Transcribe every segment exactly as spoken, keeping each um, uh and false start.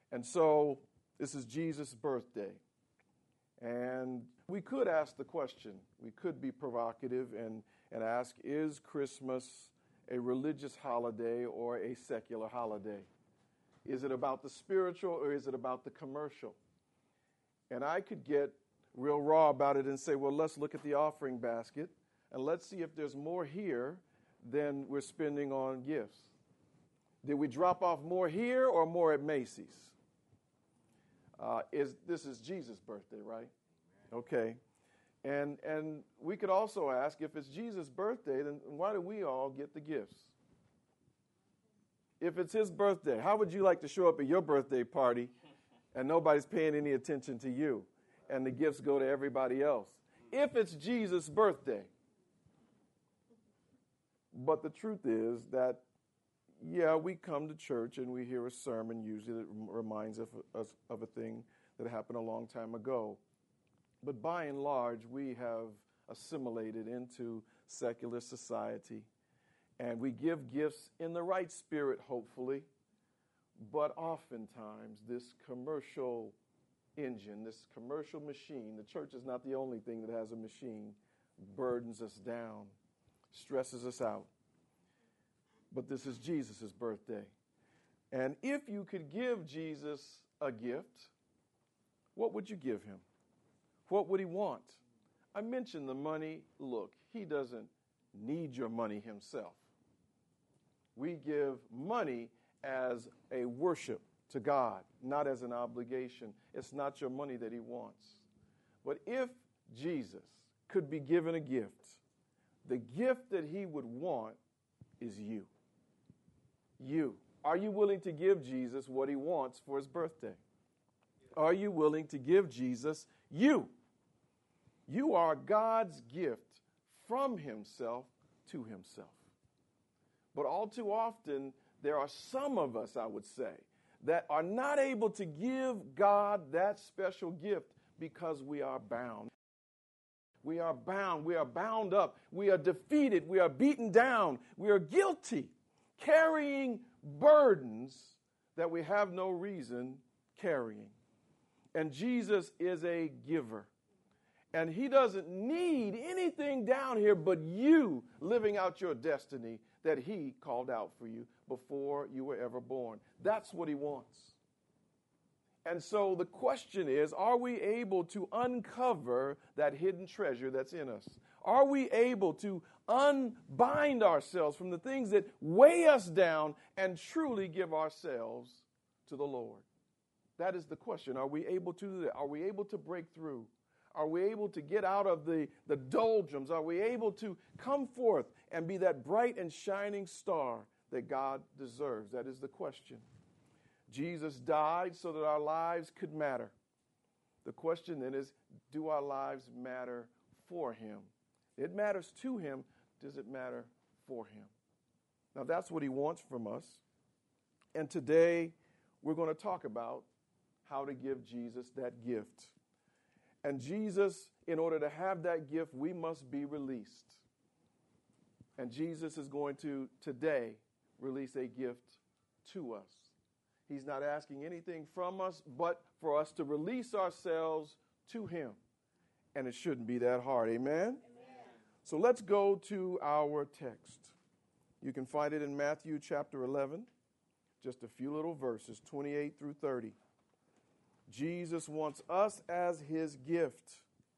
And so this is Jesus' birthday. And we could ask the question, we could be provocative and, and ask, is Christmas a religious holiday or a secular holiday? Is it about the spiritual or is it about the commercial? And I could get real raw about it and say, well, let's look at the offering basket and let's see if there's more here than we're spending on gifts. Did we drop off more here or more at Macy's? Uh, is this is Jesus' birthday, right? Okay. And and we could also ask, if it's Jesus' birthday, then why do we all get the gifts? If it's his birthday, how would you like to show up at your birthday party and nobody's paying any attention to you and the gifts go to everybody else? If it's Jesus' birthday. But the truth is that, yeah, we come to church and we hear a sermon usually that reminds us of a thing that happened a long time ago. But by and large, we have assimilated into secular society. And we give gifts in the right spirit, hopefully. But oftentimes, this commercial engine, this commercial machine, the church is not the only thing that has a machine, burdens us down, stresses us out. But this is Jesus' birthday. And if you could give Jesus a gift, what would you give him? What would he want? I mentioned the money. Look, he doesn't need your money himself. We give money as a worship to God, not as an obligation. It's not your money that he wants. But if Jesus could be given a gift, the gift that he would want is you. You. Are you willing to give Jesus what he wants for his birthday? Are you willing to give Jesus you? You are God's gift from himself to himself. But all too often, there are some of us, I would say, that are not able to give God that special gift because we are bound. We are bound. We are bound up. We are defeated. We are beaten down. We are guilty, carrying burdens that we have no reason carrying. And Jesus is a giver. And he doesn't need anything down here but you living out your destiny that he called out for you before you were ever born. That's what he wants. And so the question is, are we able to uncover that hidden treasure that's in us? Are we able to unbind ourselves from the things that weigh us down and truly give ourselves to the Lord? That is the question. Are we able to do that? Are we able to break through? Are we able to get out of the, the doldrums? Are we able to come forth and be that bright and shining star that God deserves? That is the question. Jesus died so that our lives could matter. The question then is, do our lives matter for him? It matters to him. Does it matter for him? Now, that's what he wants from us. And today, we're going to talk about how to give Jesus that gift. And Jesus, in order to have that gift, we must be released. And Jesus is going to, today, release a gift to us. He's not asking anything from us but for us to release ourselves to him. And it shouldn't be that hard. Amen? Amen. So let's go to our text. You can find it in Matthew chapter eleven, just a few little verses, twenty-eight through thirty. Jesus wants us as his gift.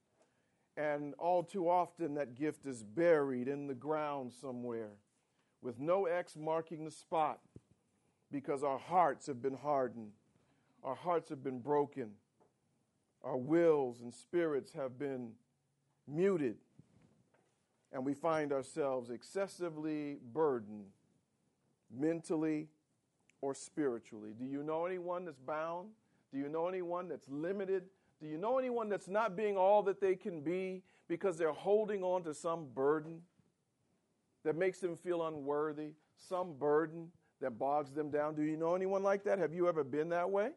And all too often that gift is buried in the ground somewhere with no X marking the spot because our hearts have been hardened. Our hearts have been broken. Our wills and spirits have been muted. And we find ourselves excessively burdened mentally or spiritually. Do you know anyone that's bound? Do you know anyone that's limited? Do you know anyone that's not being all that they can be because they're holding on to some burden that makes them feel unworthy, some burden that bogs them down? Do you know anyone like that? Have you ever been that way?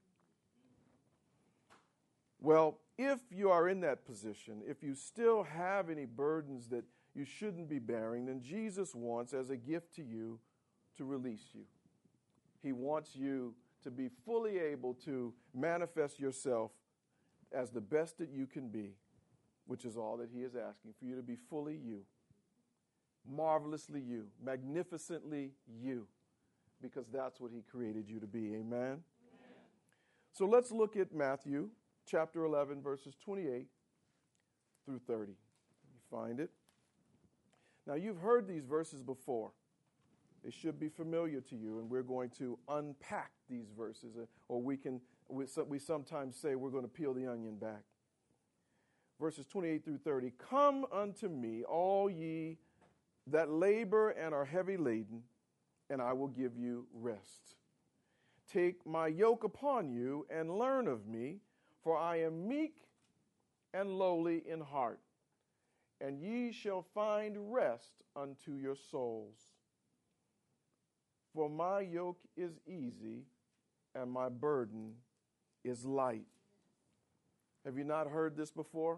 Well, if you are in that position, if you still have any burdens that you shouldn't be bearing, then Jesus wants, as a gift to you, to release you. He wants you to be fully able to manifest yourself as the best that you can be, which is all that he is asking, for you to be fully you, marvelously you, magnificently you, because that's what he created you to be. Amen? Amen. So let's look at Matthew chapter eleven, verses twenty-eight through thirty. You find it. Now, you've heard these verses before. They should be familiar to you, and we're going to unpack these verses, or we can, we, we sometimes say we're going to peel the onion back. Verses twenty-eight through thirty, "Come unto me, all ye that labor and are heavy laden, and I will give you rest. Take my yoke upon you and learn of me, for I am meek and lowly in heart, and ye shall find rest unto your souls. For my yoke is easy and my burden is light." Have you not heard this before?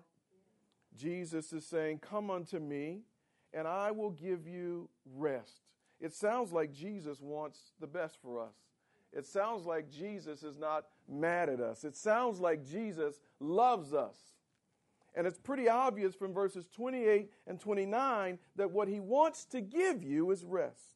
Jesus is saying, "Come unto me and I will give you rest." It sounds like Jesus wants the best for us. It sounds like Jesus is not mad at us. It sounds like Jesus loves us. And it's pretty obvious from verses twenty-eight and twenty-nine that what he wants to give you is rest.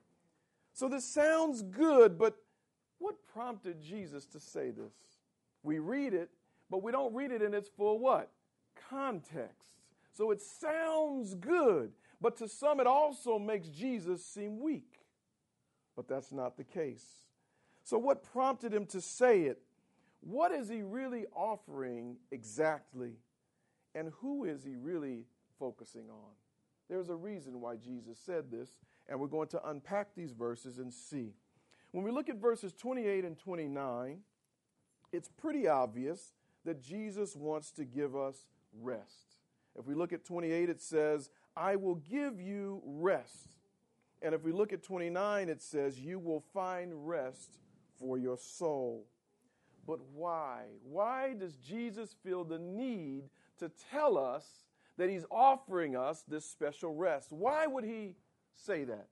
So this sounds good, but what prompted Jesus to say this? We read it, but we don't read it in its full what? Context. So it sounds good, but to some it also makes Jesus seem weak. But that's not the case. So what prompted him to say it? What is he really offering exactly? And who is he really focusing on? There's a reason why Jesus said this, and we're going to unpack these verses and see. When we look at verses twenty-eight and twenty-nine, it's pretty obvious that Jesus wants to give us rest. If we look at twenty-eight, it says, "I will give you rest." And if we look at twenty-nine, it says, "You will find rest for your soul." But why? Why does Jesus feel the need to tell us that he's offering us this special rest? Why would he say that?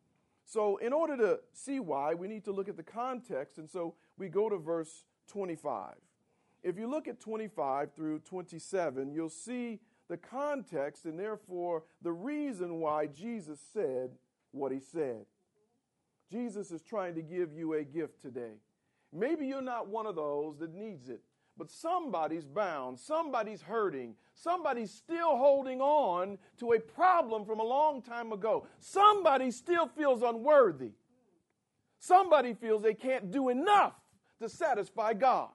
So in order to see why, we need to look at the context. And so we go to verse twenty-five. If you look at twenty-five through twenty-seven, you'll see the context and therefore the reason why Jesus said what he said. Jesus is trying to give you a gift today. Maybe you're not one of those that needs it, but somebody's bound, somebody's hurting, somebody's still holding on to a problem from a long time ago. Somebody still feels unworthy. Somebody feels they can't do enough to satisfy God.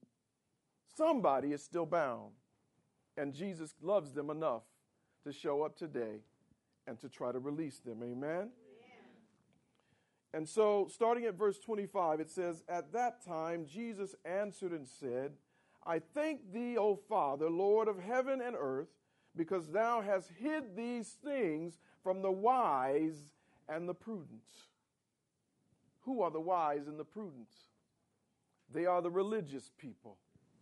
Somebody is still bound, and Jesus loves them enough to show up today and to try to release them. Amen? And so, starting at verse twenty-five, it says, "At that time Jesus answered and said, I thank thee, O Father, Lord of heaven and earth, because thou hast hid these things from the wise and the prudent." Who are the wise and the prudent? They are the religious people.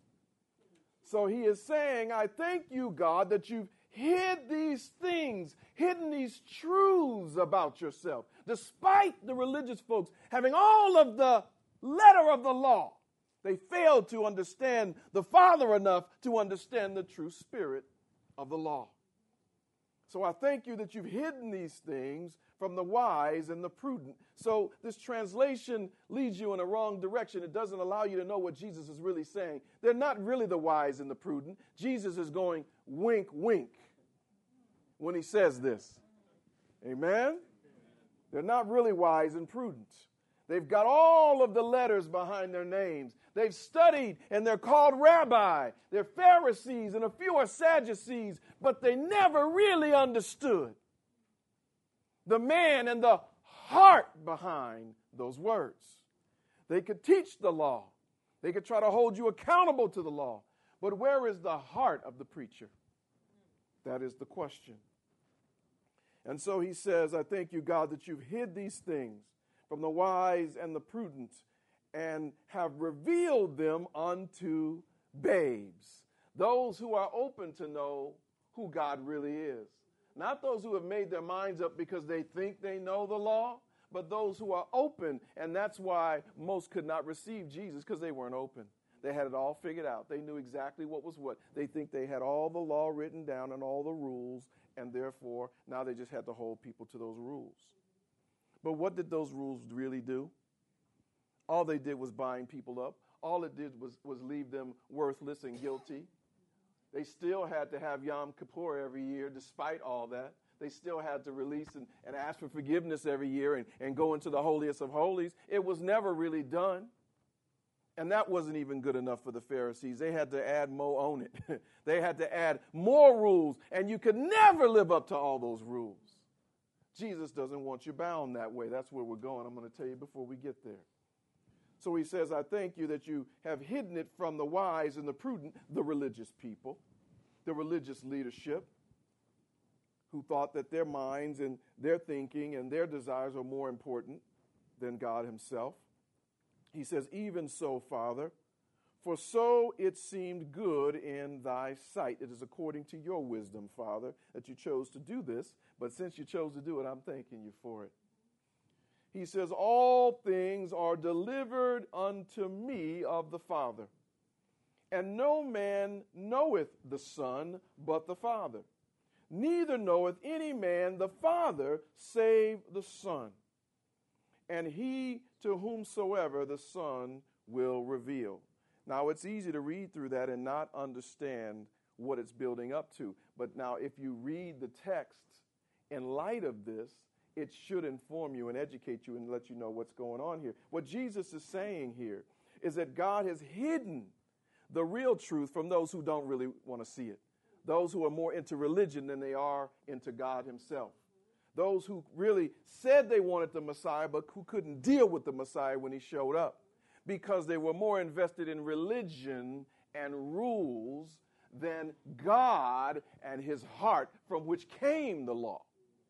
So he is saying, I thank you, God, that you've hid these things, hidden these truths about yourself, despite the religious folks having all of the letter of the law. They failed to understand the Father enough to understand the true spirit of the law. So I thank you that you've hidden these things from the wise and the prudent. So this translation leads you in a wrong direction. It doesn't allow you to know what Jesus is really saying. They're not really the wise and the prudent. Jesus is going wink, wink when he says this. Amen? They're not really wise and prudent. They've got all of the letters behind their names. They've studied and they're called rabbi. They're Pharisees and a few are Sadducees, but they never really understood the man and the heart behind those words. They could teach the law. They could try to hold you accountable to the law. But where is the heart of the preacher? That is the question. And so he says, I thank you, God, that you've hid these things from the wise and the prudent and have revealed them unto babes. Those who are open to know who God really is. Not those who have made their minds up because they think they know the law, but those who are open. And that's why most could not receive Jesus, because they weren't open. They had it all figured out. They knew exactly what was what. They think they had all the law written down and all the rules, and therefore now they just had to hold people to those rules. But what did those rules really do? All they did was bind people up. All it did was, was leave them worthless and guilty. They still had to have Yom Kippur every year despite all that. They still had to release and, and ask for forgiveness every year and, and go into the holiest of holies. It was never really done. And that wasn't even good enough for the Pharisees. They had to add more on it. They had to add more rules, and you could never live up to all those rules. Jesus doesn't want you bound that way. That's where we're going. I'm going to tell you before we get there. So he says, I thank you that you have hidden it from the wise and the prudent, the religious people, the religious leadership, who thought that their minds and their thinking and their desires are more important than God himself. He says, even so, Father, for so it seemed good in thy sight. It is according to your wisdom, Father, that you chose to do this. But since you chose to do it, I'm thanking you for it. He says, all things are delivered unto me of the Father. And no man knoweth the Son but the Father. Neither knoweth any man the Father save the Son, and he to whomsoever the Son will reveal. Now, it's easy to read through that and not understand what it's building up to. But now, if you read the text in light of this, it should inform you and educate you and let you know what's going on here. What Jesus is saying here is that God has hidden the real truth from those who don't really want to see it. Those who are more into religion than they are into God himself. Those who really said they wanted the Messiah, but who couldn't deal with the Messiah when he showed up, because they were more invested in religion and rules than God and his heart, from which came the law.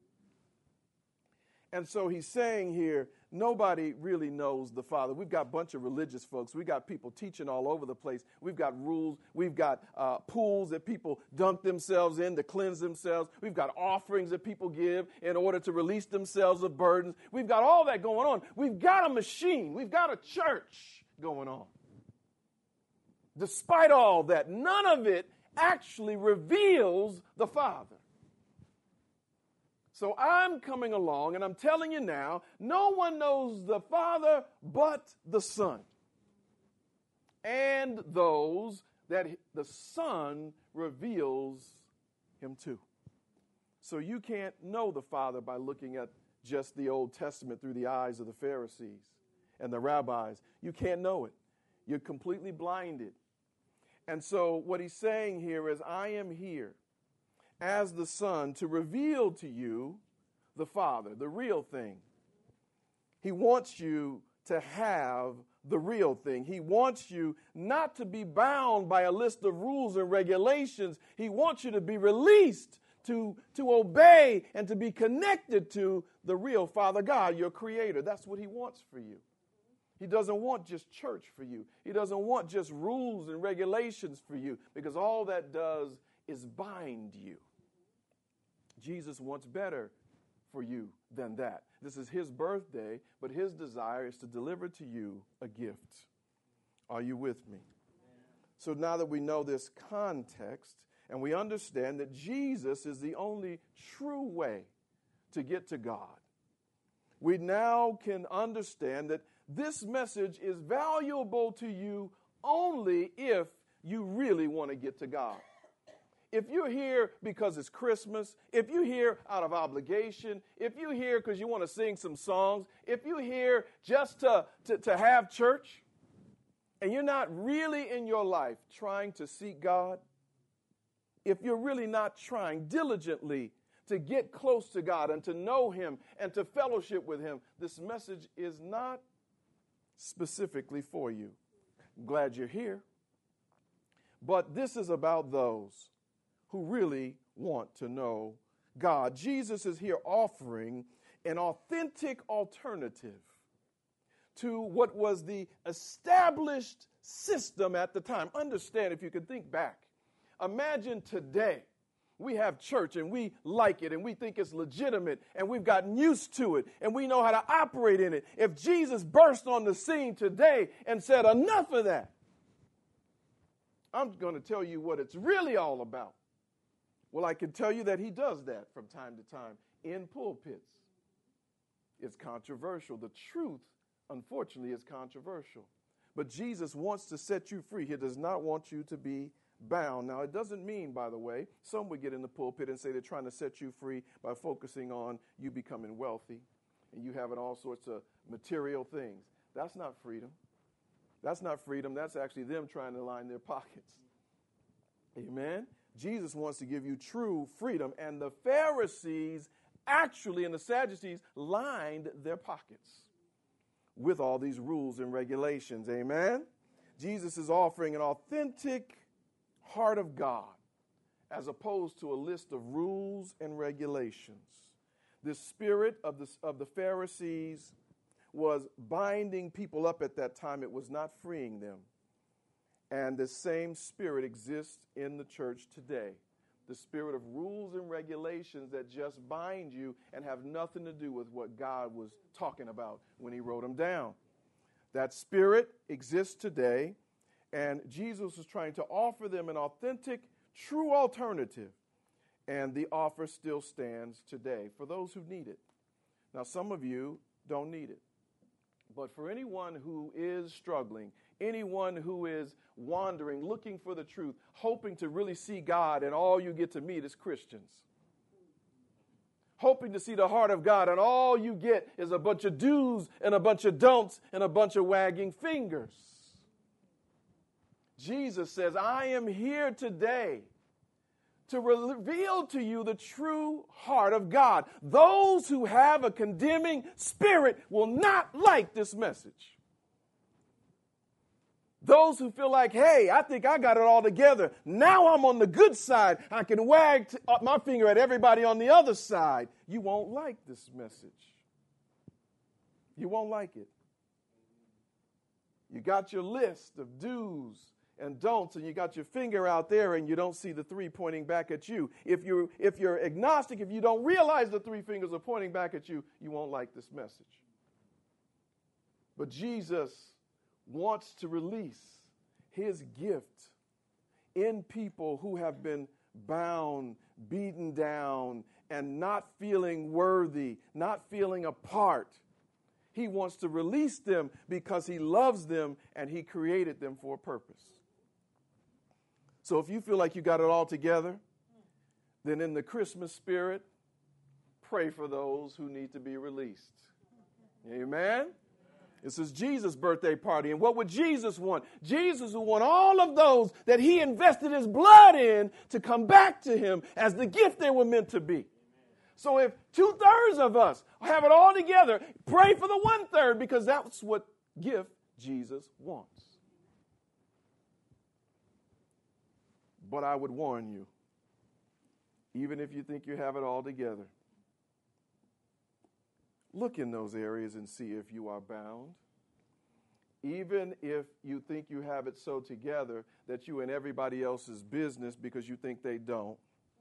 And so he's saying here, nobody really knows the Father. We've got a bunch of religious folks. We've got people teaching all over the place. We've got rules. We've got uh, pools that people dunk themselves in to cleanse themselves. We've got offerings that people give in order to release themselves of burdens. We've got all that going on. We've got a machine. We've got a church going on. Despite all that, none of it actually reveals the Father. So I'm coming along and I'm telling you now, no one knows the Father but the Son, and those that the Son reveals him to. So you can't know the Father by looking at just the Old Testament through the eyes of the Pharisees and the rabbis. You can't know it. You're completely blinded. And so what he's saying here is, I am here as the Son to reveal to you the Father, the real thing. He wants you to have the real thing. He wants you not to be bound by a list of rules and regulations. He wants you to be released to, to obey and to be connected to the real Father God, your Creator. That's what he wants for you. He doesn't want just church for you. He doesn't want just rules and regulations for you, because all that does is bind you. Jesus wants better for you than that. This is his birthday, but his desire is to deliver to you a gift. Are you with me? So now that we know this context and we understand that Jesus is the only true way to get to God, we now can understand that this message is valuable to you only if you really want to get to God. If you're here because it's Christmas, if you're here out of obligation, if you're here because you want to sing some songs, if you're here just to, to, to have church, and you're not really in your life trying to seek God, if you're really not trying diligently to get close to God and to know him and to fellowship with him, this message is not specifically for you. I'm glad you're here. But this is about those who really want to know God. Jesus is here offering an authentic alternative to what was the established system at the time. Understand, if you can think back, imagine today We have church and we like it and we think it's legitimate and we've gotten used to it and we know how to operate in it. If Jesus burst on the scene today and said, enough of that, I'm going to tell you what it's really all about. Well, I can tell you that he does that from time to time in pulpits. It's controversial. The truth, unfortunately, is controversial. But Jesus wants to set you free. He does not want you to be bound. Now, it doesn't mean, by the way, some would get in the pulpit and say they're trying to set you free by focusing on you becoming wealthy and you having all sorts of material things. That's not freedom. That's not freedom. That's actually them trying to line their pockets. Amen? Jesus wants to give you true freedom. And the Pharisees actually, and the Sadducees, lined their pockets with all these rules and regulations. Amen? Jesus is offering an authentic heart of God as opposed to a list of rules and regulations. The spirit of the, of the Pharisees was binding people up at that time. It was not freeing them. And the same spirit exists in the church today. The spirit of rules and regulations that just bind you and have nothing to do with what God was talking about when he wrote them down. That spirit exists today, and Jesus was trying to offer them an authentic, true alternative. And the offer still stands today for those who need it. Now, some of you don't need it. But for anyone who is struggling, anyone who is wandering, looking for the truth, hoping to really see God, and all you get to meet is Christians. Hoping to see the heart of God, and all you get is a bunch of do's and a bunch of don'ts and a bunch of wagging fingers. Jesus says, I am here today to reveal to you the true heart of God. Those who have a condemning spirit will not like this message. Those who feel like, hey, I think I got it all together. Now I'm on the good side. I can wag t- up my finger at everybody on the other side. You won't like this message. You won't like it. You got your list of do's and don'ts, and you got your finger out there, and you don't see the three pointing back at you. If you're, if you're agnostic, if you don't realize the three fingers are pointing back at you, you won't like this message. But Jesus wants to release his gift in people who have been bound, beaten down, and not feeling worthy, not feeling a part. He wants to release them because he loves them and he created them for a purpose. So if you feel like you got it all together, then in the Christmas spirit, pray for those who need to be released. Amen? This is Jesus' birthday party. And what would Jesus want? Jesus would want all of those that he invested his blood in to come back to him as the gift they were meant to be. So if two-thirds of us have it all together, pray for the one-third, because that's what gift Jesus wants. But I would warn you, even if you think you have it all together, look in those areas and see if you are bound. Even if you think you have it so together that you in everybody else's business because you think they don't.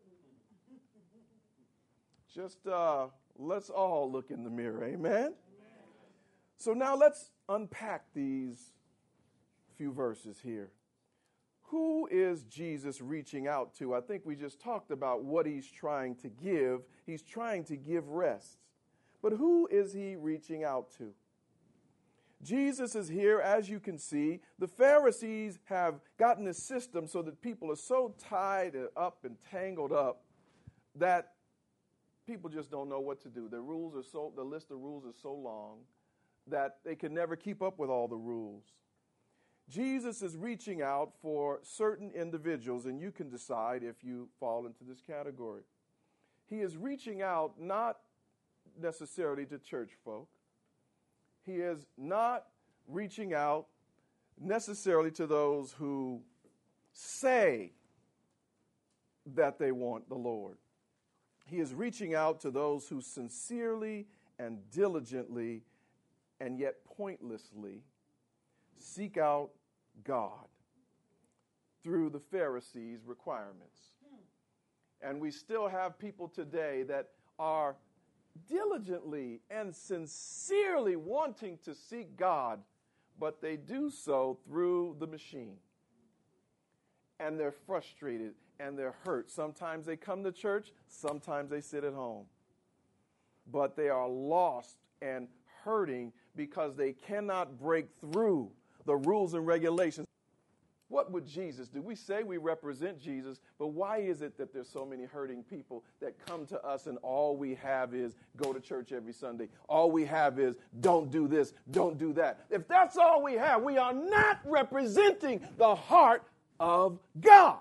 Just uh, let's all look in the mirror, amen? Amen? So now let's unpack these few verses here. Who is Jesus reaching out to? I think we just talked about what he's trying to give. He's trying to give rest. But who is he reaching out to? Jesus is here, as you can see. The Pharisees have gotten a system so that people are so tied up and tangled up that people just don't know what to do. The rules are so, the list of rules is so long that they can never keep up with all the rules. Jesus is reaching out for certain individuals, and you can decide if you fall into this category. He is reaching out not necessarily to church folk. He is not reaching out necessarily to those who say that they want the Lord. He is reaching out to those who sincerely and diligently and yet pointlessly seek out God through the Pharisees' requirements. And we still have people today that are diligently and sincerely wanting to seek God, but they do so through the machine. And they're frustrated and they're hurt. Sometimes they come to church, sometimes they sit at home. But they are lost and hurting because they cannot break through the rules and regulations. What would Jesus do? We say we represent Jesus, but why is it that there's so many hurting people that come to us and all we have is go to church every Sunday? All we have is don't do this, don't do that. If that's all we have, we are not representing the heart of God.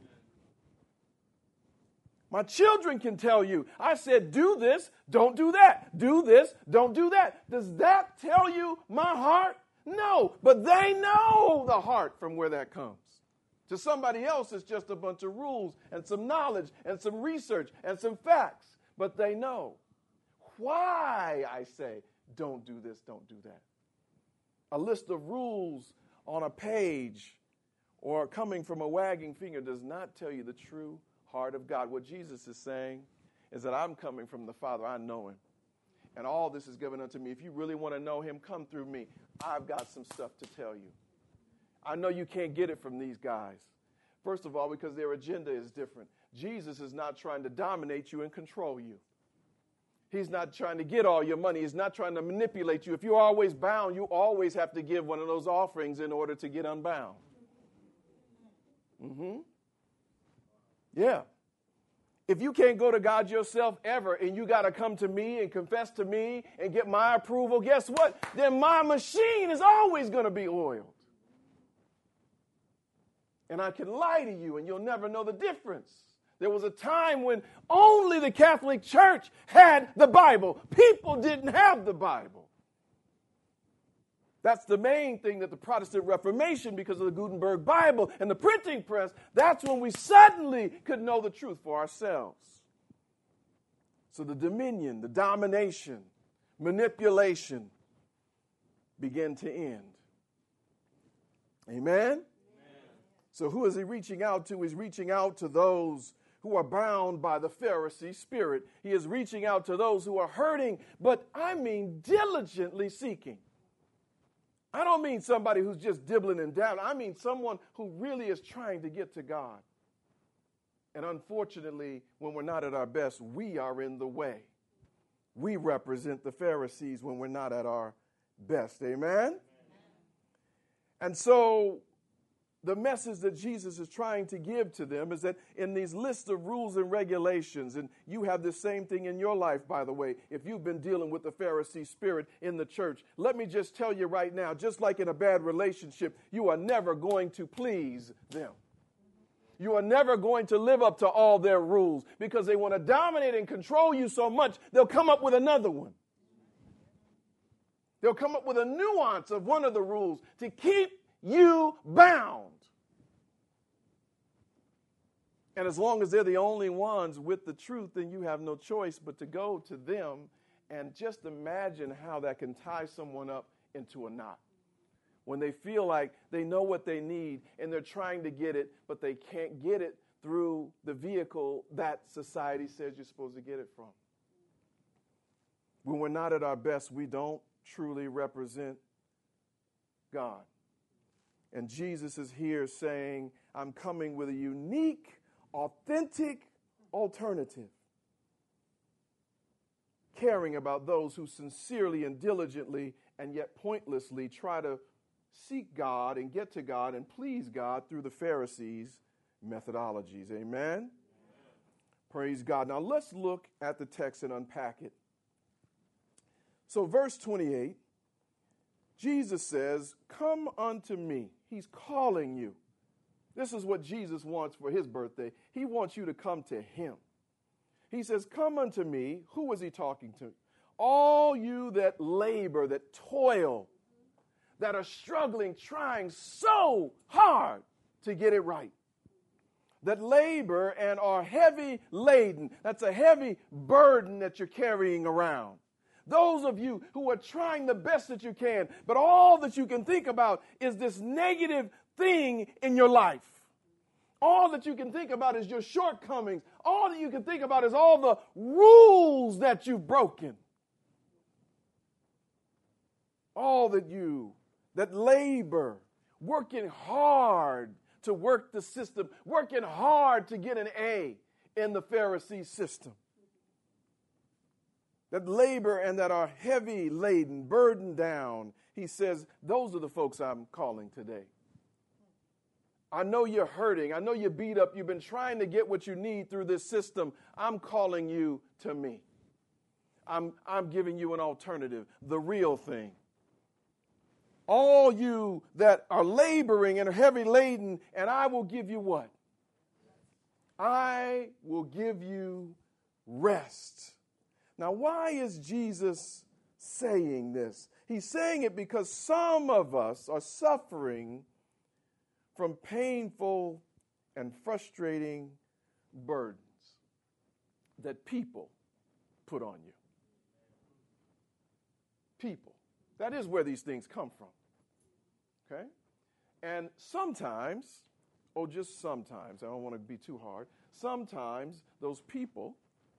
My children can tell you, I said, do this, don't do that. Do this, don't do that. Does that tell you my heart? No, but they know the heart from where that comes. To somebody else, it's just a bunch of rules and some knowledge and some research and some facts. But they know why I say, don't do this, don't do that. A list of rules on a page or coming from a wagging finger does not tell you the true heart of God. What Jesus is saying is that I'm coming from the Father. I know him. And all this is given unto me. If you really want to know him, come through me. I've got some stuff to tell you. I know you can't get it from these guys. First of all, because their agenda is different. Jesus is not trying to dominate you and control you. He's not trying to get all your money. He's not trying to manipulate you. If you're always bound, you always have to give one of those offerings in order to get unbound. Mm-hmm. Yeah. If you can't go to God yourself ever and you got to come to me and confess to me and get my approval, guess what? Then my machine is always going to be oiled. And I can lie to you and you'll never know the difference. There was a time when only the Catholic Church had the Bible. People didn't have the Bible. That's the main thing that the Protestant Reformation, because of the Gutenberg Bible and the printing press, that's when we suddenly could know the truth for ourselves. So the dominion, the domination, manipulation began to end. Amen? Amen? So who is he reaching out to? He's reaching out to those who are bound by the Pharisee spirit. He is reaching out to those who are hurting, but I mean diligently seeking. I don't mean somebody who's just dibbling and dabbling. I mean someone who really is trying to get to God. And unfortunately, when we're not at our best, we are in the way. We represent the Pharisees when we're not at our best. Amen? Amen. And so the message that Jesus is trying to give to them is that in these lists of rules and regulations, and you have the same thing in your life, by the way, if you've been dealing with the Pharisee spirit in the church, let me just tell you right now, just like in a bad relationship, you are never going to please them. You are never going to live up to all their rules because they want to dominate and control you so much, they'll come up with another one. They'll come up with a nuance of one of the rules to keep you bound. And as long as they're the only ones with the truth, then you have no choice but to go to them. And just imagine how that can tie someone up into a knot. When they feel like they know what they need and they're trying to get it, but they can't get it through the vehicle that society says you're supposed to get it from. When we're not at our best, we don't truly represent God. And Jesus is here saying, I'm coming with a unique, authentic alternative. Caring about those who sincerely and diligently and yet pointlessly try to seek God and get to God and please God through the Pharisees' methodologies. Amen? Amen. Praise God. Now let's look at the text and unpack it. So verse twenty-eight, Jesus says, come unto me. He's calling you. This is what Jesus wants for his birthday. He wants you to come to him. He says, come unto me. Who is he talking to? All you that labor, that toil, that are struggling, trying so hard to get it right. That labor and are heavy laden. That's a heavy burden that you're carrying around. Those of you who are trying the best that you can, but all that you can think about is this negative thing in your life. All that you can think about is your shortcomings. All that you can think about is all the rules that you've broken. All that you, that labor, working hard to work the system, working hard to get an A in the Pharisee system. That labor and that are heavy laden, burdened down. He says, those are the folks I'm calling today. I know you're hurting. I know you're beat up. You've been trying to get what you need through this system. I'm calling you to me. I'm, I'm giving you an alternative, the real thing. All you that are laboring and are heavy laden, and I will give you what? I will give you rest. Now, why is Jesus saying this? He's saying it because some of us are suffering from painful and frustrating burdens that people put on you. People. That is where these things come from. Okay? And sometimes, oh, just sometimes, I don't want to be too hard, sometimes those people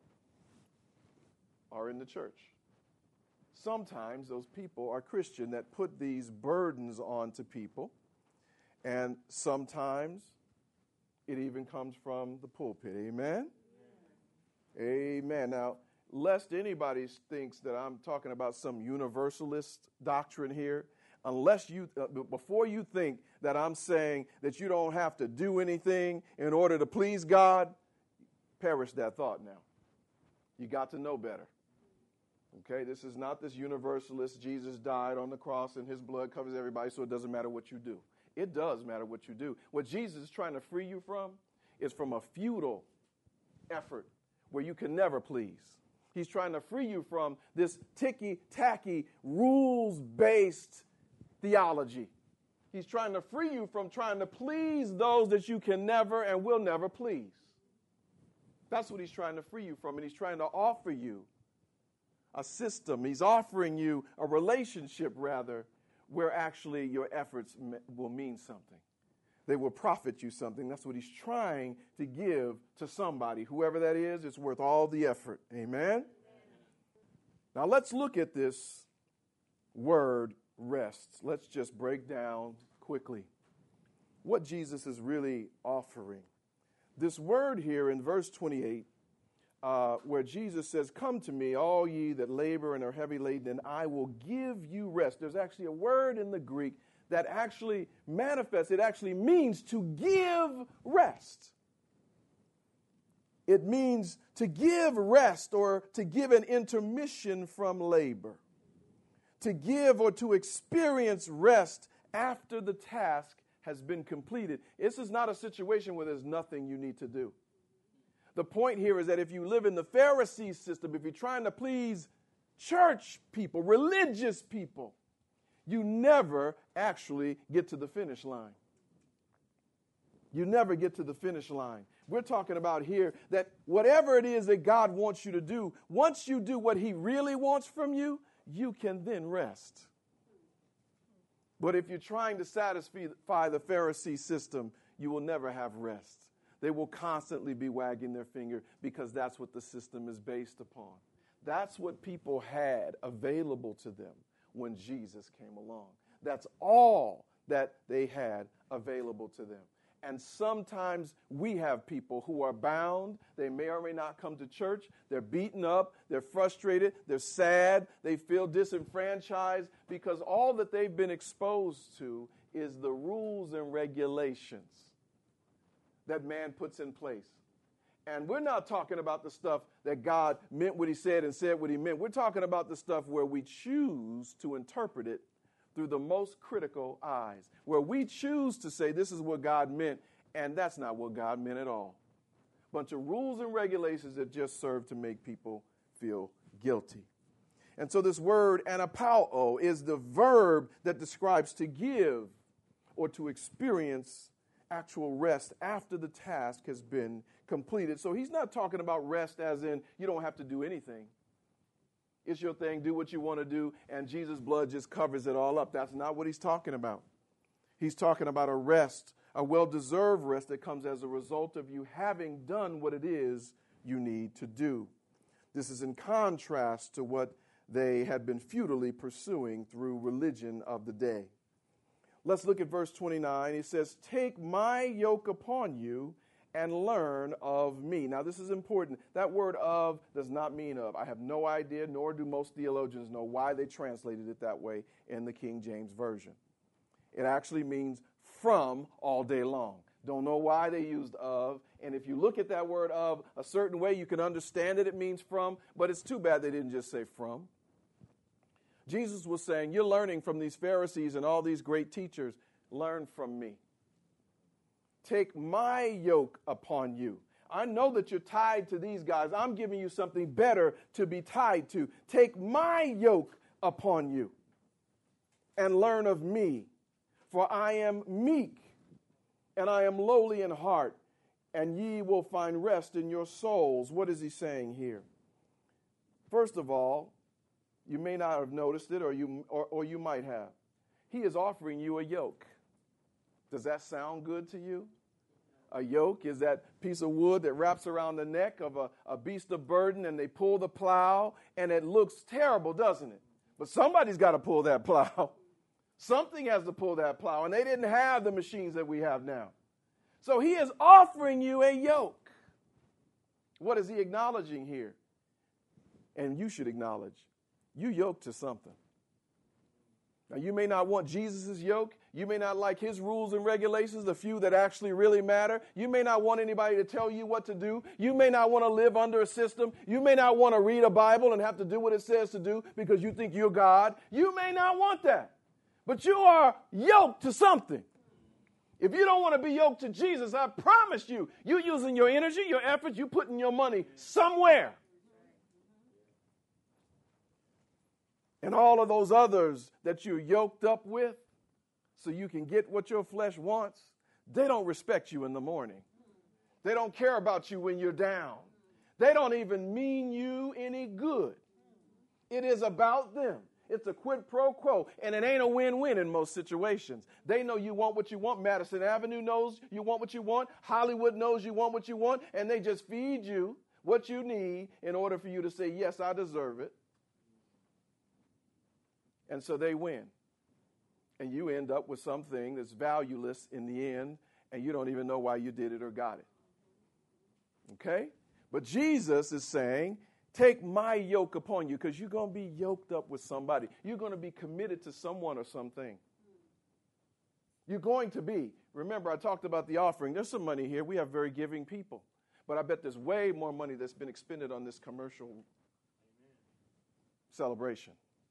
are in the church. Sometimes those people are Christian that put these burdens onto people. And sometimes it even comes from the pulpit. Amen? Amen. Amen. Now, lest anybody thinks that I'm talking about some universalist doctrine here, unless you, uh, before you think that I'm saying that you don't have to do anything in order to please God, perish that thought now. You got to know better. Okay, this is not this universalist, Jesus died on the cross and his blood covers everybody, so it doesn't matter what you do. It does matter what you do. What Jesus is trying to free you from is from a futile effort where you can never please. He's trying to free you from this ticky-tacky, rules-based theology. He's trying to free you from trying to please those that you can never and will never please. That's what he's trying to free you from, and he's trying to offer you a system. He's offering you a relationship, rather, where actually your efforts will mean something. They will profit you something. That's what he's trying to give to somebody. Whoever that is, it's worth all the effort. Amen? Amen. Now let's look at this word rest. Let's just break down quickly what Jesus is really offering. This word here in verse twenty-eight, Uh, where Jesus says, come to me, all ye that labor and are heavy laden, and I will give you rest. There's actually a word in the Greek that actually manifests, it actually means to give rest. It means to give rest or to give an intermission from labor. To give or to experience rest after the task has been completed. This is not a situation where there's nothing you need to do. The point here is that if you live in the Pharisee system, if you're trying to please church people, religious people, you never actually get to the finish line. You never get to the finish line. We're talking about here that whatever it is that God wants you to do, once you do what he really wants from you, you can then rest. But if you're trying to satisfy the Pharisee system, you will never have rest. They will constantly be wagging their finger because that's what the system is based upon. That's what people had available to them when Jesus came along. That's all that they had available to them. And sometimes we have people who are bound. They may or may not come to church. They're beaten up. They're frustrated. They're sad. They feel disenfranchised because all that they've been exposed to is the rules and regulations that man puts in place. And we're not talking about the stuff that God meant what he said and said what he meant. We're talking about the stuff where we choose to interpret it through the most critical eyes, where we choose to say this is what God meant, and that's not what God meant at all. Bunch of rules and regulations that just serve to make people feel guilty. And so this word anapao is the verb that describes to give or to experience actual rest after the task has been completed. So he's not talking about rest as in you don't have to do anything. It's your thing, do what you want to do, and Jesus' blood just covers it all up. That's not what he's talking about. He's talking about a rest, a well-deserved rest that comes as a result of you having done what it is you need to do. This is in contrast to what they had been futilely pursuing through religion of the day. Let's look at verse twenty-nine. He says, "Take my yoke upon you and learn of me." Now, this is important. That word "of" does not mean "of." I have no idea, nor do most theologians know why they translated it that way in the King James Version. It actually means from all day long. Don't know why they used "of." And if you look at that word "of" a certain way, you can understand that it means from, but it's too bad they didn't just say from. Jesus was saying, you're learning from these Pharisees and all these great teachers. Learn from me. Take my yoke upon you. I know that you're tied to these guys. I'm giving you something better to be tied to. Take my yoke upon you and learn of me. For I am meek and I am lowly in heart, and ye will find rest in your souls. What is he saying here? First of all, you may not have noticed it, or you or, or you might have. He is offering you a yoke. Does that sound good to you? A yoke is that piece of wood that wraps around the neck of a, a beast of burden, and they pull the plow, and it looks terrible, doesn't it? But somebody's got to pull that plow. Something has to pull that plow, and they didn't have the machines that we have now. So he is offering you a yoke. What is he acknowledging here? And you should acknowledge, you yoked to something. Now, you may not want Jesus' yoke. You may not like his rules and regulations, the few that actually really matter. You may not want anybody to tell you what to do. You may not want to live under a system. You may not want to read a Bible and have to do what it says to do because you think you're God. You may not want that. But you are yoked to something. If you don't want to be yoked to Jesus, I promise you, you're using your energy, your efforts, you're putting your money somewhere. And all of those others that you're yoked up with so you can get what your flesh wants, they don't respect you in the morning. They don't care about you when you're down. They don't even mean you any good. It is about them. It's a quid pro quo, and it ain't a win-win in most situations. They know you want what you want. Madison Avenue knows you want what you want. Hollywood knows you want what you want, and they just feed you what you need in order for you to say, yes, I deserve it. And so they win. And you end up with something that's valueless in the end, and you don't even know why you did it or got it. Okay? But Jesus is saying, take my yoke upon you, because you're going to be yoked up with somebody. You're going to be committed to someone or something. You're going to be. Remember, I talked about the offering. There's some money here. We have very giving people. But I bet there's way more money that's been expended on this commercial celebration.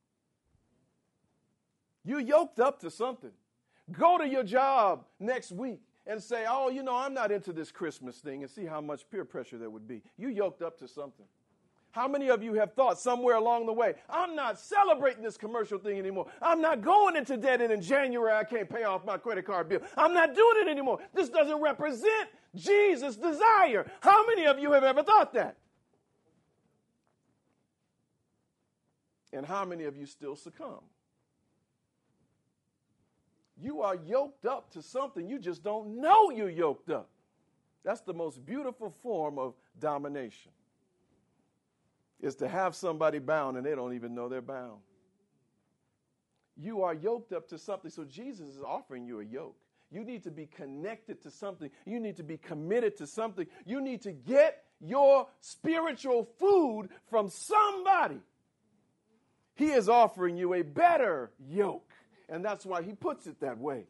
You're yoked up to something. Go to your job next week and say, oh, you know, I'm not into this Christmas thing, and see how much peer pressure there would be. You yoked up to something. How many of you have thought somewhere along the way, I'm not celebrating this commercial thing anymore. I'm not going into debt, and in January I can't pay off my credit card bill. I'm not doing it anymore. This doesn't represent Jesus' desire. How many of you have ever thought that? And how many of you still succumb? You are yoked up to something. You just don't know you're yoked up. That's the most beautiful form of domination, is to have somebody bound and they don't even know they're bound. You are yoked up to something. So Jesus is offering you a yoke. You need to be connected to something. You need to be committed to something. You need to get your spiritual food from somebody. He is offering you a better yoke. And that's why he puts it that way.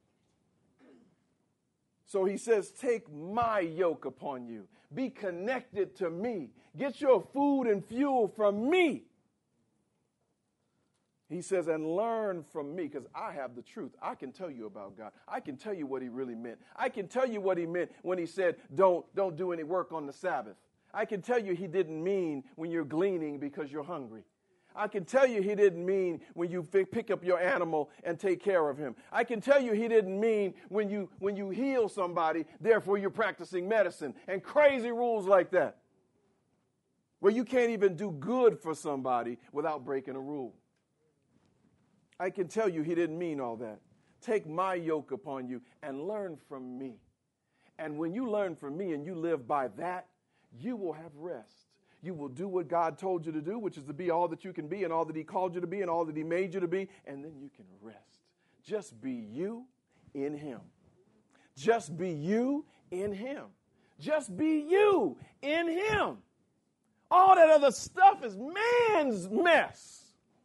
So he says, take my yoke upon you. Be connected to me. Get your food and fuel from me. He says, and learn from me, because I have the truth. I can tell you about God. I can tell you what he really meant. I can tell you what he meant when he said, don't, don't do any work on the Sabbath. I can tell you he didn't mean when you're gleaning because you're hungry. I can tell you he didn't mean when you pick up your animal and take care of him. I can tell you he didn't mean when you when you heal somebody, therefore you're practicing medicine, and crazy rules like that, where you can't even do good for somebody without breaking a rule. I can tell you he didn't mean all that. take my yoke upon you and learn from me. And when you learn from me and you live by that, you will have rest. You will do what God told you to do, which is to be all that you can be and all that he called you to be and all that he made you to be, and then you can rest. Just be you in him. Just be you in him. Just be you in him. All that other stuff is man's mess.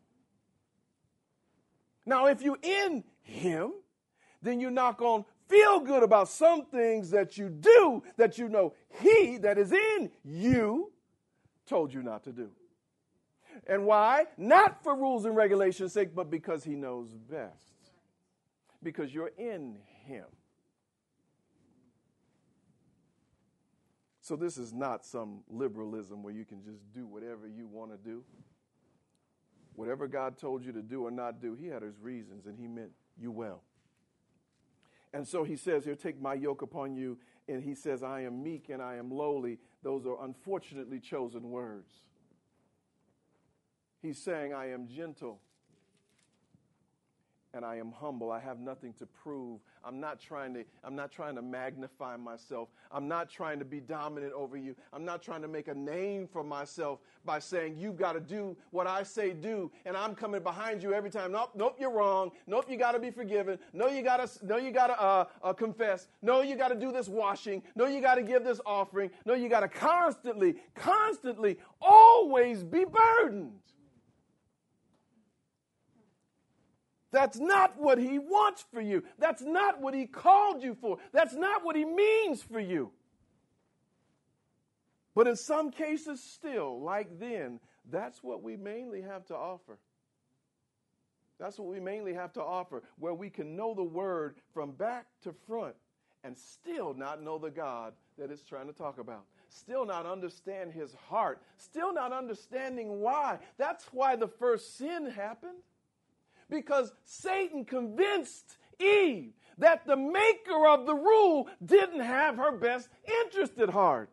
Now, if you're in him, then you're not going to feel good about some things that you do that you know he that is in you told you not to do. And why? Not for rules and regulations' sake, but because he knows best. Because you're in him. So this is not some liberalism where you can just do whatever you want to do. Whatever God told you to do or not do, he had his reasons and he meant you well. And so he says here, take my yoke upon you. And he says, I am meek and I am lowly. Those are unfortunately chosen words. He's saying, I am gentle and I am humble. I have nothing to prove. I'm not trying to, I'm not trying to magnify myself. I'm not trying to be dominant over you. I'm not trying to make a name for myself by saying, you've got to do what I say do. And I'm coming behind you every time. Nope, nope, you're wrong. Nope, you got to be forgiven. No, you got to, no, you got to uh, uh, confess. No, you got to do this washing. No, you got to give this offering. No, you got to constantly, constantly, always be burdened. That's not what he wants for you. That's not what he called you for. That's not what he means for you. But in some cases still, like then, that's what we mainly have to offer. That's what we mainly have to offer, where we can know the word from back to front and still not know the God that it's trying to talk about. Still not understand his heart. Still not understanding why. That's why the first sin happened. Because Satan convinced Eve that the maker of the rule didn't have her best interest at heart.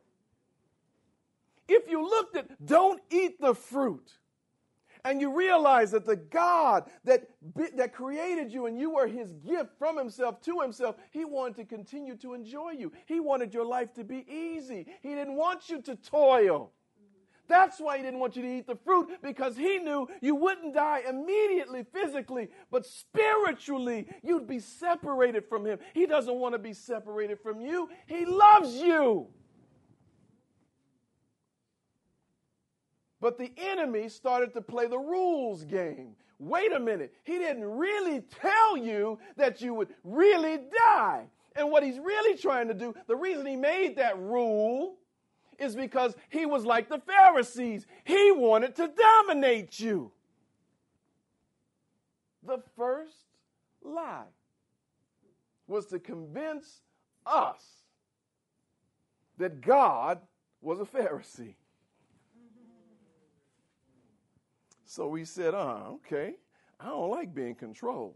If you looked at don't eat the fruit, and you realize that the God that, that created you and you were his gift from himself to himself, he wanted to continue to enjoy you. He wanted your life to be easy. He didn't want you to toil. That's why he didn't want you to eat the fruit, because he knew you wouldn't die immediately physically, but spiritually you'd be separated from him. He doesn't want to be separated from you. He loves you. But the enemy started to play the rules game. Wait a minute. He didn't really tell you that you would really die. And what he's really trying to do, the reason he made that rule is because he was like the Pharisees. He wanted to dominate you. The first lie was to convince us that God was a Pharisee. So we said, oh, okay, I don't like being controlled.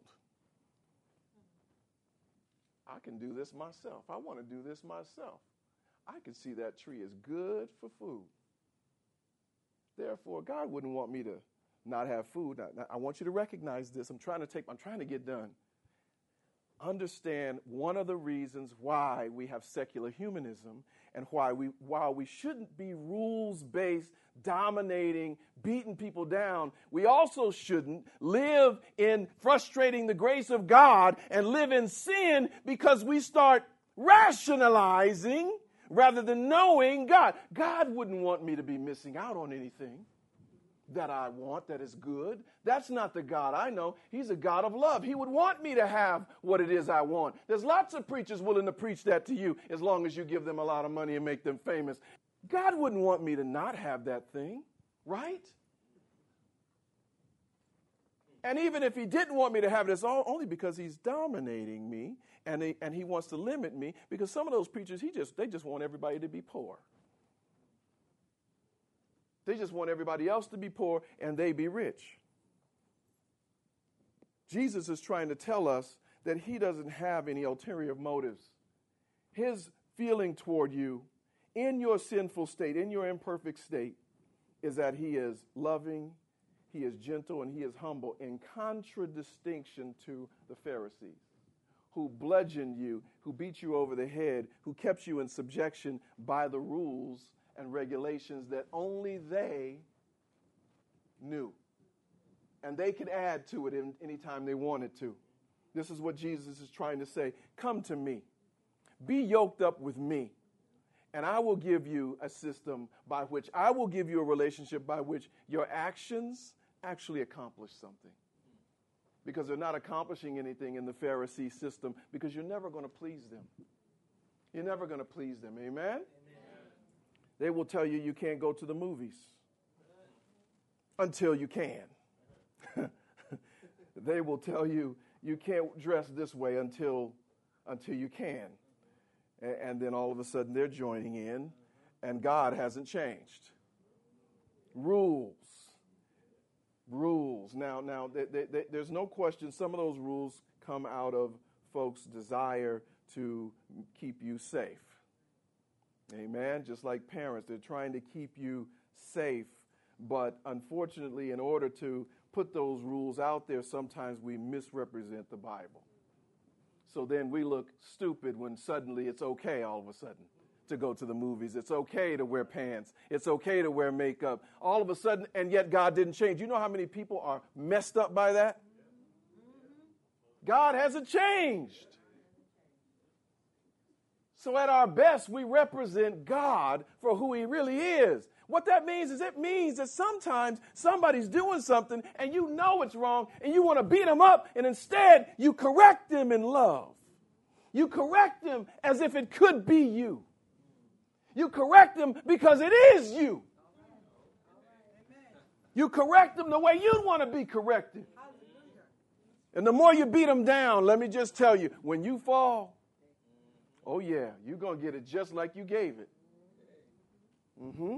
I can do this myself. I want to do this myself. I can see that tree is good for food. Therefore, God wouldn't want me to not have food. Now, now, I want you to recognize this. I'm trying to take, I'm trying to get done. Understand one of the reasons why we have secular humanism and why we, while we shouldn't be rules-based, dominating, beating people down, we also shouldn't live in frustrating the grace of God and live in sin, because we start rationalizing rather than knowing God. God wouldn't want me to be missing out on anything that I want that is good. That's not the God I know. He's a God of love. He would want me to have what it is I want. There's lots of preachers willing to preach that to you as long as you give them a lot of money and make them famous. God wouldn't want me to not have that thing, right? And even if he didn't want me to have it, it's all only because he's dominating me, and he, and he wants to limit me, because some of those preachers, he just they just want everybody to be poor. They just want everybody else to be poor and they be rich. Jesus is trying to tell us that he doesn't have any ulterior motives. His feeling toward you in your sinful state, in your imperfect state, is that he is loving, he is gentle, and he is humble, in contradistinction to the Pharisees. who bludgeoned you, who beat you over the head, who kept you in subjection by the rules and regulations that only they knew. And they could add to it in, anytime they wanted to. This is what Jesus is trying to say. Come to me. Be yoked up with me. And I will give you a system by which, I will give you a relationship by which your actions actually accomplish something. Because they're not accomplishing anything in the Pharisee system, because you're never going to please them. You're never going to please them. Amen? Amen? They will tell you you can't go to the movies until you can. They will tell you you can't dress this way until, until you can. And then all of a sudden they're joining in, and God hasn't changed. Rules. Rules. Now, now they, they, they, there's no question some of those rules come out of folks' desire to keep you safe. Amen? Just like parents, they're trying to keep you safe. But unfortunately, in order to put those rules out there, sometimes we misrepresent the Bible. So then we look stupid when suddenly it's okay all of a sudden to go to the movies. It's okay to wear pants. It's okay to wear makeup. All of a sudden, and yet God didn't change. You know how many people are messed up by that? God hasn't changed. So at our best, we represent God for who he really is. What that means is it means that sometimes somebody's doing something and you know it's wrong and you want to beat them up, and instead you correct them in love. You correct them as if it could be you. You correct them because it is you. You correct them the way you'd want to be corrected. And the more you beat them down, let me just tell you, when you fall, oh yeah, you're going to get it just like you gave it. Mm-hmm.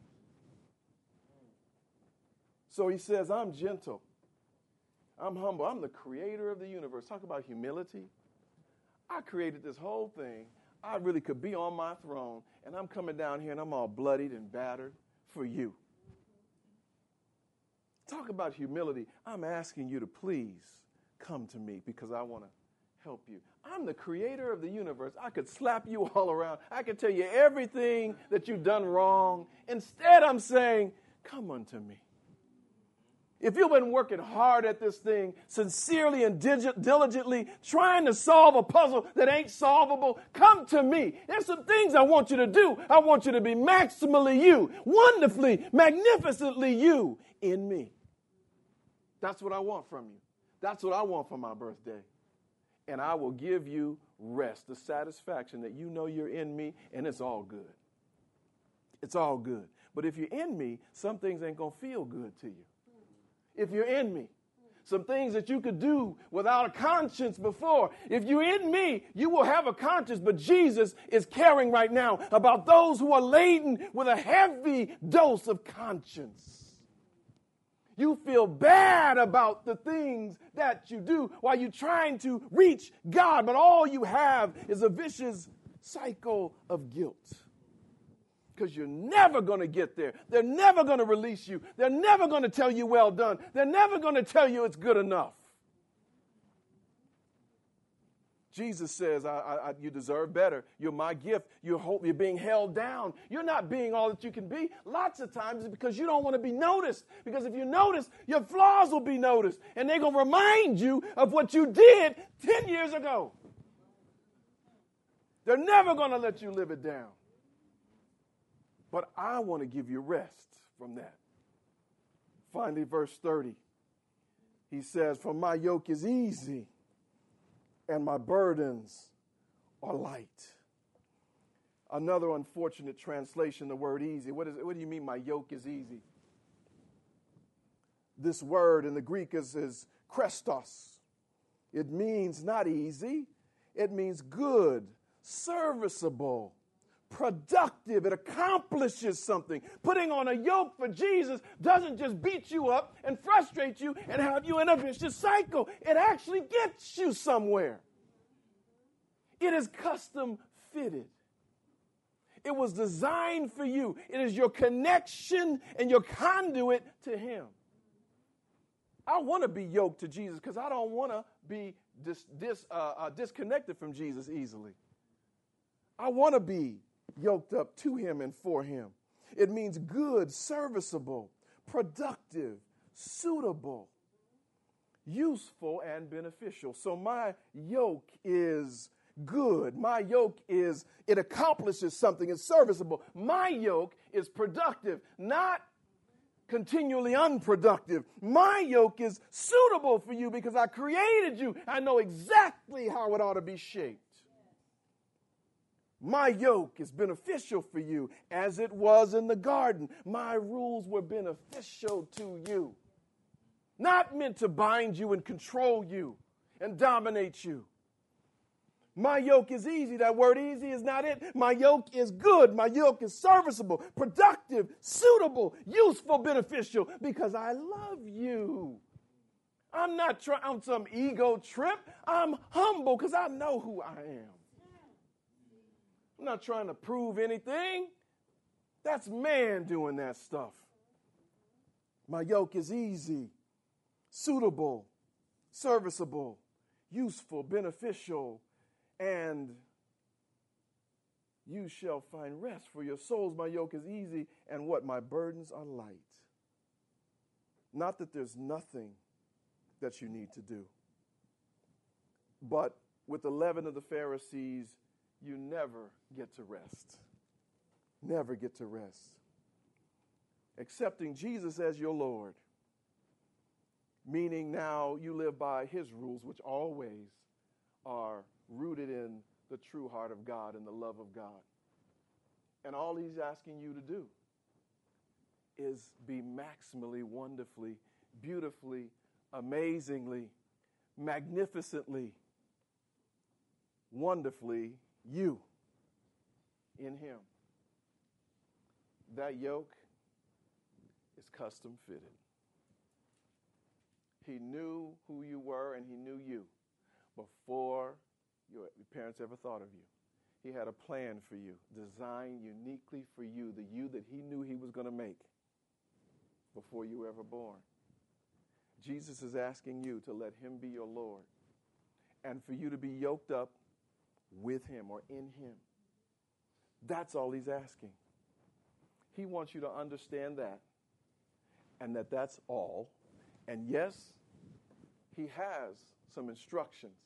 So he says, I'm gentle. I'm humble. I'm the creator of the universe. Talk about humility. I created this whole thing. I really could be on my throne, and I'm coming down here, and I'm all bloodied and battered for you. Talk about humility. I'm asking you to please come to me because I want to help you. I'm the creator of the universe. I could slap you all around. I could tell you everything that you've done wrong. Instead, I'm saying, come unto me. If you've been working hard at this thing, sincerely and diligently, trying to solve a puzzle that ain't solvable, come to me. There's some things I want you to do. I want you to be maximally you, wonderfully, magnificently you in me. That's what I want from you. That's what I want for my birthday. And I will give you rest, the satisfaction that you know you're in me, and it's all good. It's all good. But if you're in me, some things ain't going to feel good to you. If you're in me, some things that you could do without a conscience before. If you're in me, you will have a conscience. But Jesus is caring right now about those who are laden with a heavy dose of conscience. You feel bad about the things that you do while you're trying to reach God, but all you have is a vicious cycle of guilt. Because you're never going to get there. They're never going to release you. They're never going to tell you well done. They're never going to tell you it's good enough. Jesus says, I, I, you deserve better. You're my gift. You're, hope, you're being held down. You're not being all that you can be. Lots of times it's because you don't want to be noticed. Because if you notice, your flaws will be noticed. And they're going to remind you of what you did ten years ago. They're never going to let you live it down. But I want to give you rest from that. Finally, verse thirty. He says, for my yoke is easy and my burdens are light. Another unfortunate translation, the word easy. What, is, what do you mean my yoke is easy? This word in the Greek is, is krestos. It means not easy. It means good, serviceable, productive. It accomplishes something. Putting on a yoke for Jesus doesn't just beat you up and frustrate you and have you in a vicious cycle. It actually gets you somewhere. It is custom fitted. It was designed for you. It is your connection and your conduit to him. I want to be yoked to Jesus because I don't want to be dis, dis, uh, uh, disconnected from Jesus easily. I want to be yoked up to him and for him. It means good, serviceable, productive, suitable, useful, and beneficial. So my yoke is good. My yoke is, it accomplishes something. It's serviceable. My yoke is productive, not continually unproductive. My yoke is suitable for you because I created you. I know exactly how it ought to be shaped. My yoke is beneficial for you as it was in the garden. My rules were beneficial to you. Not meant to bind you and control you and dominate you. My yoke is easy. That word easy is not it. My yoke is good. My yoke is serviceable, productive, suitable, useful, beneficial because I love you. I'm not trying on some ego trip. I'm humble because I know who I am. I'm not trying to prove anything. That's man doing that stuff. My yoke is easy, suitable, serviceable, useful, beneficial, and you shall find rest for your souls. My yoke is easy, and what? My burdens are light. Not that there's nothing that you need to do. But with the leaven of the Pharisees, you never get to rest. Never get to rest. Accepting Jesus as your Lord, meaning now you live by his rules, which always are rooted in the true heart of God and the love of God. And all he's asking you to do is be maximally, wonderfully, beautifully, amazingly, magnificently, wonderfully you in him. That yoke is custom fitted. He knew who you were and he knew you before your parents ever thought of you. He had a plan for you, designed uniquely for you, the you that he knew he was going to make before you were ever born. Jesus is asking you to let him be your Lord and for you to be yoked up with him or in him. That's all he's asking. He wants you to understand that and that that's all. And yes, he has some instructions.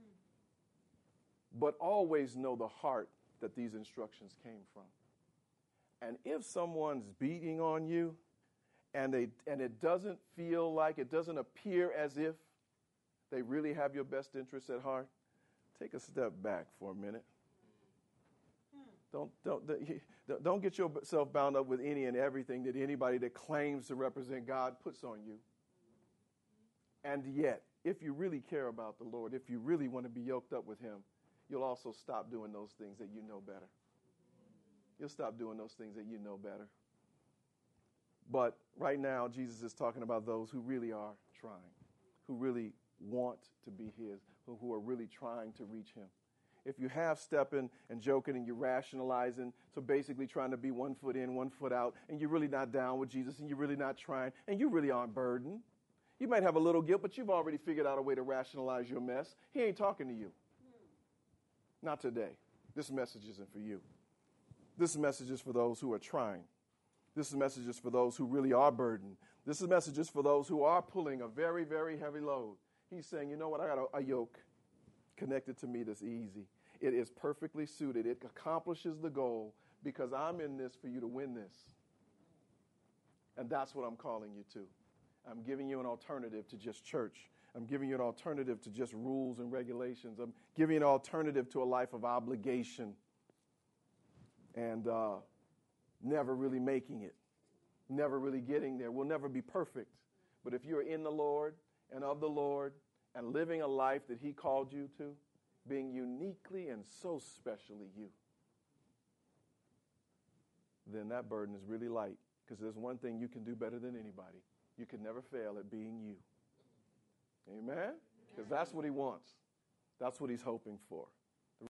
But always know the heart that these instructions came from. And if someone's beating on you and they and it doesn't feel like, it doesn't appear as if they really have your best interests at heart, take a step back for a minute. Don't, don't, don't get yourself bound up with any and everything that anybody that claims to represent God puts on you. And yet, if you really care about the Lord, if you really want to be yoked up with him, you'll also stop doing those things that you know better. You'll stop doing those things that you know better. But right now, Jesus is talking about those who really are trying, who really want to be his, who, who are really trying to reach him. If you half stepping and joking and you're rationalizing, so basically trying to be one foot in, one foot out, and you're really not down with Jesus and you're really not trying, and you really aren't burdened. You might have a little guilt, but you've already figured out a way to rationalize your mess. He ain't talking to you. Not today. This message isn't for you. This message is for those who are trying. This message is for those who really are burdened. This message is for those who are pulling a very, very heavy load. He's saying, you know what, I got a, a yoke connected to me that's easy. It is perfectly suited. It accomplishes the goal because I'm in this for you to win this. And that's what I'm calling you to. I'm giving you an alternative to just church. I'm giving you an alternative to just rules and regulations. I'm giving you an alternative to a life of obligation and uh, never really making it, never really getting there. We'll never be perfect. But if you're in the Lord and of the Lord and living a life that he called you to, being uniquely and so specially you, then that burden is really light because there's one thing you can do better than anybody. You can never fail at being you. Amen? Because that's what he wants. That's what he's hoping for.